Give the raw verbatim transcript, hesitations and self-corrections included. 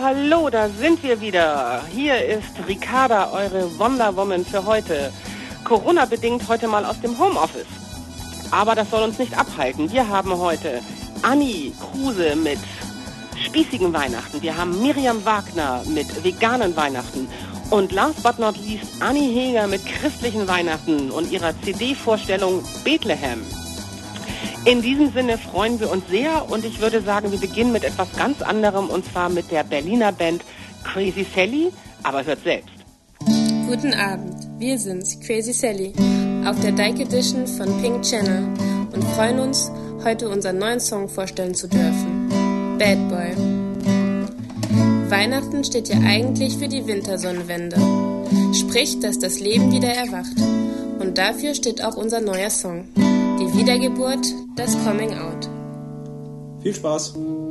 Hallo, da sind wir wieder. Hier ist Ricarda, eure Wonder Woman für heute. Corona-bedingt heute mal aus dem Homeoffice. Aber das soll uns nicht abhalten. Wir haben heute Anni Kruse mit spießigen Weihnachten. Wir haben Miriam Wagner mit veganen Weihnachten. Und last but not least Anni Heger mit christlichen Weihnachten und ihrer C D-Vorstellung Bethlehem. In diesem Sinne freuen wir uns sehr und ich würde sagen, wir beginnen mit etwas ganz anderem und zwar mit der Berliner Band Crazy Sally, aber hört selbst. Guten Abend, wir sind's, Crazy Sally, auf der Dyke Edition von Pink Channel und freuen uns, heute unseren neuen Song vorstellen zu dürfen, Bad Boy. Weihnachten steht ja eigentlich für die Wintersonnenwende, sprich, dass das Leben wieder erwacht und dafür steht auch unser neuer Song. Die Wiedergeburt, das Coming Out. Viel Spaß!